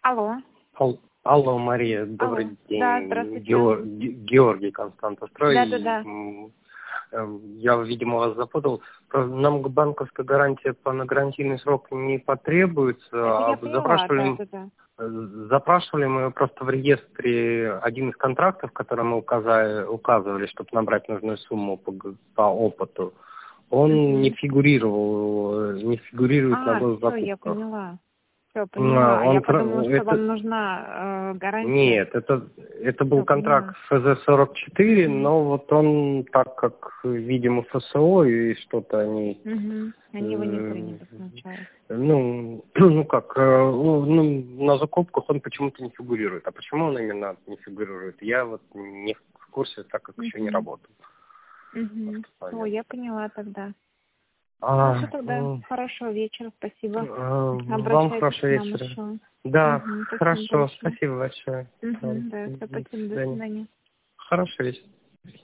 Алло. Алло, Мария, Алло. добрый день. Да, здравствуйте. Георгий Константострой. Да. Я, видимо, вас запутал. Нам банковская гарантия на гарантийный срок не потребуется. Это я поняла, да. Запрашивали мы просто в реестре один из контрактов, который мы указывали, чтобы набрать нужную сумму по опыту. Он не фигурирует на госзакупках. Все, я поняла. Я подумала, что вам нужна гарантия. Нет, это был контракт ФЗ-44, но вот он, так как, видимо, ФСО и что-то они... Они его не приняли сначала. На закупках он почему-то не фигурирует. А почему он именно не фигурирует? Я вот не в курсе, так как еще не работаю. Я поняла тогда. Тогда хорошего вечера, спасибо. Вам хорошего вечера. Да, хорошо, спасибо большое. Спасибо, до свидания. Хорошего вечера.